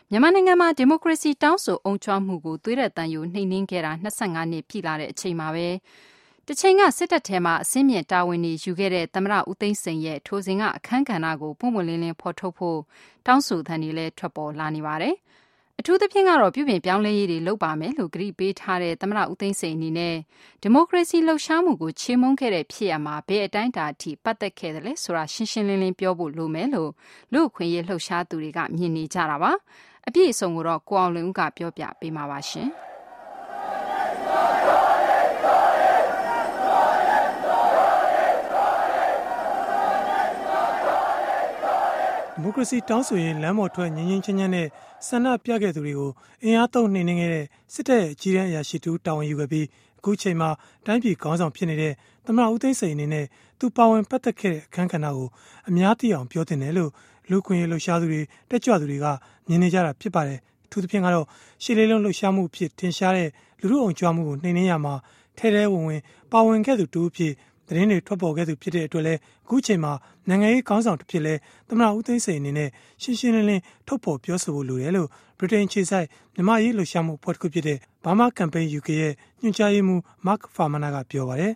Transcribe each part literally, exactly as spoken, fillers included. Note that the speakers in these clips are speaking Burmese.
မြန်မာနိုင်ငံမှာဒီမိုကရေစီတောင်းဆိုအုံကြွမှုကိုသွေးတဲ့တန်ယူနှိမ်နင်းခဲ့တာ၂၅နှစ်ပြည့်လာတဲ့အချိန်မှာပဲတချိန်ကစစ်တပ်ထဲမှာအစင်းမြင့်တာဝန်တွေယူခဲ့တဲ့သမ္မတဦးသိန်းစိန်ရဲ့ထိုစဉ်ကအခမ်းကဏ္ဍကိုပုံမှန်လင်းလင်းဖော်ထုတ်ဖို့တောင်းဆိုသံတွေလည်းထွက်ပေါ်လာနေပါတယ်။အထူးသဖြင့်ကတော့ပြုပြင်ပြောင်းလဲရေးတွေလုပ်ပါမယ်လို့ကတိပေးထားတဲ့သမ္မတဦးသိန်းစိန်အနေနဲ့ဒီမိုကရေစီလှုပ်ရှားမှုကိုချေမှုန်းခဲ့တဲ့ဖြစ်ရပ်မှာဘယ်အတိုင်းအတာအထိပတ်သက်ခဲ့တယ်လဲဆိုတာရှင်းရှင်းလင်းလင်းပြောဖို့လိုမယ်လို့လူ့အခွင့်အရေးလှုပ်ရှားသူတွေကမြင်နေကြတာပါ။အပြည့်အစုံကိုတော့ကိုအောင်လွင်ဦးကပြောပြပေးမှာပါရှင်။ဒီမိုကရေစီတောင်းဆိုရင်လမ်းပေါ်ထွက်ငြင်းငြင်းချမ်းချမ်းနဲ့ဆန္ဒပြခဲ့သူတွေကိုအင်အားသုံးနှိမ်နင်းခဲ့တဲ့စစ်တပ်ရဲ့အကြီးအကဲအရာရှိတူတာဝန်ယူခဲ့ပြီးအခုချိန်မှာတိုင်းပြည်ခေါင်းဆောင်ဖြစ်နေတဲ့သမ္မတဦးသိန်းစိန်အနေနဲ့သူပါဝင်ပတ်သက်ခဲ့တဲ့အခမ်းကဏ္ဍကိုအများသိအောင်ပြောတင်တယ်လို့လူခွင့်ရေးလှုပ်ရှားသူတွေတက်ကြွသူတွေကမြင်နေကြတာဖြစ်ပါတယ်အထူးသဖြင့်ကတော့ရှေ့လေးလုံးလှုပ်ရှားမှုဖြစ်ထင်ရှားတဲ့လူထုအောင်ကြွမှုကိုနှိမ်နင်းရမှာထဲထဲဝင်ဝင်ပါဝင်ခဲ့သူတူဖြစ်သတင်းတွေထွက်ပေါ်ခဲ့သူဖြစ်တဲ့အတွက်လည်းအခုချိန်မှာနိုင်ငံရေးခေါင်းဆောင်တစ်ဖြစ်လဲသမ္မတဦးသိန်းစိန်အနေနဲ့ရှင်းရှင်းလင်းလင်းထုတ်ဖော်ပြောဆိုဖို့လိုတယ်လို့ဗြိတိန်ခြေဆိုင်မြန်မာရေးလှုပ်ရှားမှုအဖွဲ့တစ်ခုဖြစ်တဲ့ Burma Campaign ယူ ကေ ရဲ့ညွှန်ကြားရေးမှူး Mark Farmaner ကပြောပါတယ်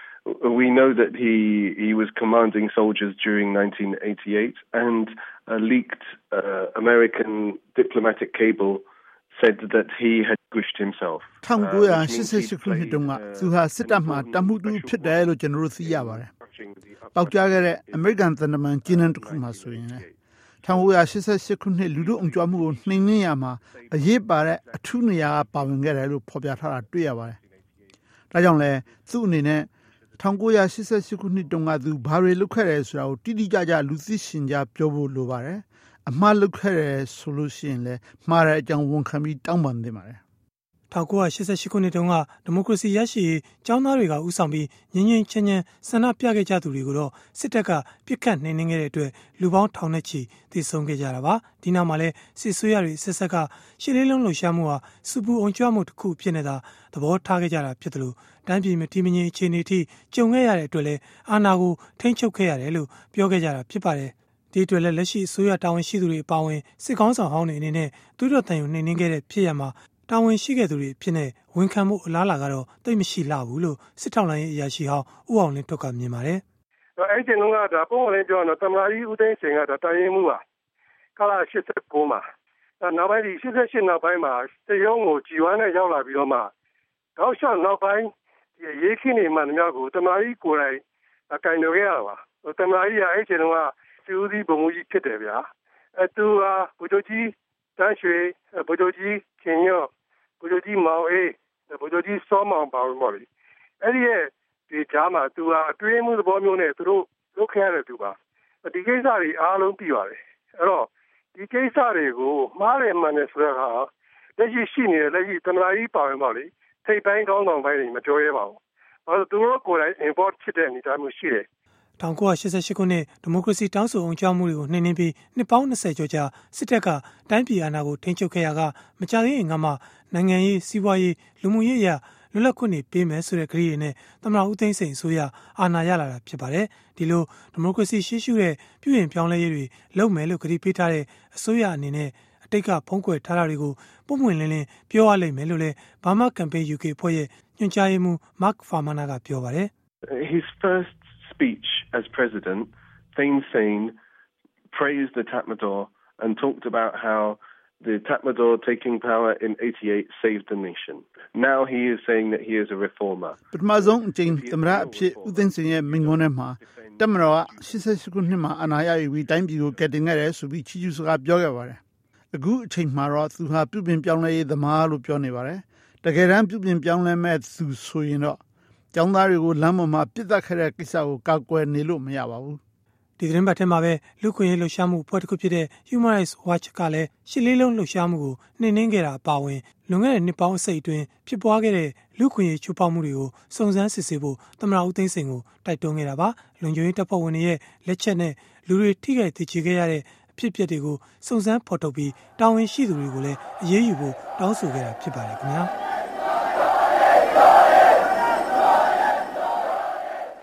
We know that he he was commanding soldiers during nineteen eighty-eight and a leaked uh, American diplomatic cable said that he had pushed himself. ၁၉၈၈ ခုနှစ်တုန်းကသူဟာစစ်တပ်မှတမှုတူဖြစ်တယ်လို့ကျွန်တော်တို့သိရပါတယ်။ပေါက်ကြားခဲ့တဲ့အမေရိကန်သံတမန်ကျင်းနှံတစ်ခုမှဆိုရင်လေ၁၉၈၈ ခုနှစ်လူထုအုံကြွမှုကိုနှိမ်နင်းရမှာအရေးပါတဲ့အထူးနေရာကပါဝင်ခဲ့တယ်လို့ဖော်ပြထားတာတွေ့ရပါတယ်။ဒါကြောင့်လဲသူ့အနေနဲ့၁၉၈၈ ခုနှစ်တုန်းကသူဘာတွေလုပ်ခဲ့တယ်ဆိုတာကိုတိတိကျကျလူသိရှင်ကြားပြောဖို့လိုပါတယ်။အမှားလုပ်ခဲ့တယ်ဆိုလို့ရှိရင်လည်းမှားတဲ့အကြောင်းဝန်ခံပြီးတောင်းပန်သင့်ပါတယ်။၁၉၈၈ ခုနှစ်တုန်းကဒီမိုကရေစီရရှိရေးကျောင်းသားတွေကဦးဆောင်ပြီးငြင်းငြင်းချမ်းချမ်းဆန္ဒပြခဲ့ကြသူတွေကိုတော့စစ်တပ်ကပြစ်ခတ်နှိမ်နင်းခဲ့တဲ့အတွက်လူပေါင်းထောင်နဲ့ချီသေဆုံးခဲ့ကြတာပါ။ဒီနောက်မှာလည်းစစ်ဆွေးရတွေဆက်ဆက်ကရှစ်လေးလုံးလှုပ်ရှားမှုဟာစူပူအောင်ကြွမှုတစ်ခုဖြစ်နေတာသဘောထားခဲ့ကြတာဖြစ်တယ်လို့တိုင်းပြည်မတည်မငြိမ်အခြေအနေထိကြုံခဲ့ရတဲ့အတွက်လည်းအာဏာကိုထိန်းချုပ်ခဲ့ရတယ်လို့ပြောခဲ့ကြတာဖြစ်ပါတယ်။ဒီအတွက်လည်းလက်ရှိအစိုးရတာဝန်ရှိသူတွေအပါအဝင်စစ်ကောင်းဆောင်ဟောင်းတွေအနေနဲ့သူတို့တန်ယူနှိမ်နင်းခဲ့တဲ့ဖြစ်ရမှာတာဝန်ရှိခဲ့သူတွေဖြစ်နေဝန်ခံမှုအလားလာကတော့တိတ်မရှိလှဘူးလို့စစ်ထောက်လိုင်းရေးအရာရှိဟောင်းဦးအောင်လင်းထွက်ကမြင်ပါတယ်။အဲ့ဒီလုံးကဒါပုံမှန်ပြောတော့သမ္မတကြီးဦးသိန်းစိန်ကဒါတာရင်မှုပါ။ကာလာ၈၉မှာနောက်ပိုင်းဒီ၈၈နောက်ပိုင်းမှာတရုံးကိုကြည်ဝမ်းနဲ့ရောက်လာပြီးတော့မှတောက်လျှောက်နောက်ပိုင်းဒီရေးခင်းနေမှများကိုသမ္မတကြီးကိုယ်တိုင်အကင်တော်ခဲ့ရတာပါ။သမ္မတကြီးကအဲ့ဒီလုံးကစီဦးစီးဘုံမှုကြီးဖြစ်တယ်ဗျာ။အဲသူကဗိုလ်ချုပ်ကြီးတန်းရွှေဗိုလ်ချုပ်ကြီးခင်ရော့ဗိုလ်ချုပ်ကြီးမောင်အေးဗိုလ်ချုပ်ကြီးစောမောင်ပါဝင်ပါလိမ့်အဲ့ဒီရဲ့ဒီကြားမှာသူကအတွင်းမှုသဘောမျိုးနဲ့သူတို့လုပ်ခဲ့ရတဲ့သူပါဒီကိစ္စတွေအားလုံးပြီးပါတယ်အဲ့တော့ဒီကိစ္စတွေကိုမှားတယ်မှန်တယ်ဆိုတော့ဟာလက်ရှိရှိနေတဲ့လက်ရှိသမ္မတကြီးပါဝင်ပါလိမ့်ထိပ်ပိုင်းကောင်းဆောင်ပိုင်းတွေမပြောရဲပါဘူးဘာလို့သူတို့ကိုယ်တိုင် import ဖြစ်တဲ့အနေအထားမျိုးရှိတယ်၁၉၈၈ ခုနှစ်ဒီမိုကရေစီတောင်းဆိုအောင်ကြောင်းမှုတွေကိုနှိမ်နင်းပြီးနှစ်ပေါင်း၂၀ကျော်ကြာစစ်တပ်ကတိုင်းပြည်အာဏာကိုထိန်းချုပ်ခဲ့ရကမကြာသေးခင်ကမှနိုင်ငံရေးစီးပွားရေးလူမှုရေးအရာလွတ်လပ်ခွင့်တွေပေးမယ်ဆိုတဲ့ကတိတွေနဲ့သမ္မတဦးသိန်းစိန်အစိုးရအာဏာရလာတာဖြစ်ပါတယ်။ဒီလိုဒီမိုကရေစီရှေ့ရှုတဲ့ပြုပြင်ပြောင်းလဲရေးတွေလုပ်မယ်လို့ကတိပေးထားတဲ့အစိုးရအနေနဲ့အတိတ်ကဖုံးကွယ်ထားတာတွေကိုပုံမှန်လင်းလင်းပြောရလိမ့်မယ်လို့လည်း Burma Campaign ယူ ကေ အဖွဲ့ရဲ့ညွှန်ကြားရေးမှူး Mark Farmaner ကပြောပါတယ်။ His first speech as president, Thein Sein praised the Tatmadaw and talked about how the Tatmadaw taking power in eighty-eight saved the nation. Now he is saying that he is a reformer. ပထမဆုံးအကြိမ်သမ္မတအဖြစ်ဦးသိန်းစိန်ရဲ့မိန့်ခွန်းထဲမှာတပ်မတော်က၈၈ ခုနှစ်မှာအာဏာရယူပြီးတိုင်းပြည်ကိုကယ်တင်ခဲ့တယ်ဆိုပြီးချီးကျူးစကားပြောခဲ့ပါတယ်။အခုအချိန်မှာတော့သူဟာပြုပြင်ပြောင်းလဲရေးသမားလို့ပြောနေပါတယ်။တကယ်တမ်းပြုပြင်ပြောင်းလဲမဲ့သူဆိုရင်တော့ကျောင်းသားတွေကိုလမ်းပေါ်မှာပြစ်ဒဏ်ခဲ့တဲ့ကိစ္စကိုကာကွယ်နေလို့မရပါဘူး။ဒီသတင်းပတ်ထဲမှာပဲလူခွင့်ရေးလှုပ်ရှားမှုအဖွဲ့တစ်ခုဖြစ်တဲ့ Human Rights Watch ကလည်းရှစ်လေးလုံးလှုပ်ရှားမှုကိုနှိမ်နင်းခဲ့တာအပါအဝင်လွန်ခဲ့တဲ့နှစ်ပေါင်းအစိတ်အတွင်းဖြစ်ပွားခဲ့တဲ့လူခွင့်ရေးချိုးဖောက်မှုတွေကိုစုံစမ်းစစ်ဆေးဖို့သမ္မတဦးသိန်းစိန်ကိုတိုက်တွန်းခဲ့တာပါ။လုံခြုံရေးတပ်ဖွဲ့ဝင်တွေရဲ့လက်ချက်နဲ့လူတွေထိခိုက်သေကျေခဲ့ရတဲ့အဖြစ်အပျက်တွေကိုစုံစမ်းဖော်ထုတ်ပြီးတာဝန်ရှိသူတွေကိုလည်းအရေးယူဖို့တောင်းဆိုခဲ့တာဖြစ်ပါတယ်ခင်ဗျာ။